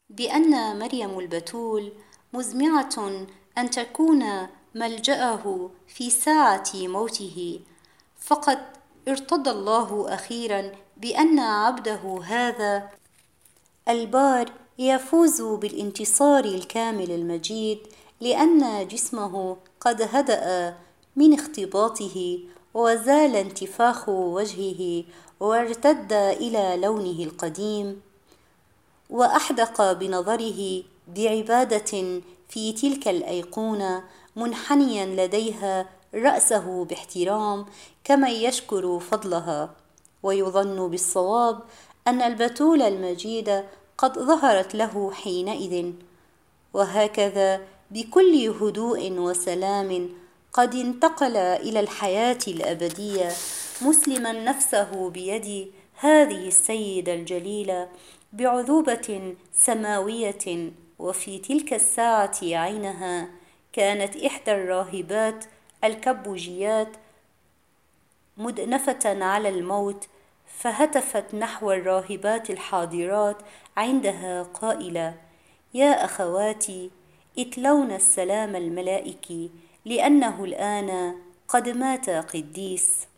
بأن مريم البتول مزمعة أن تكون ملجأه في ساعة موته، فقد ارتضى الله أخيرا بأن عبده هذا البار يفوز بالانتصار الكامل المجيد، لأن جسمه قد هدأ من اختباطه، وزال انتفاخ وجهه، وارتد إلى لونه القديم، وأحدق بنظره بعبادة في تلك الأيقونة، منحنيا لديها رأسه باحترام كمن يشكر فضلها. ويظن بالصواب أن البتول المجيدة قد ظهرت له حينئذ، وهكذا بكل هدوء وسلام قد انتقل إلى الحياة الأبدية، مسلما نفسه بيد هذه السيدة الجليلة بعذوبة سماوية. وفي تلك الساعة عينها كانت إحدى الراهبات الكبوجيات مدنفة على الموت، فهتفت نحو الراهبات الحاضرات عندها قائلة: يا أخواتي، اتلون السلام الملائكي، لأنه الآن قد مات قديس.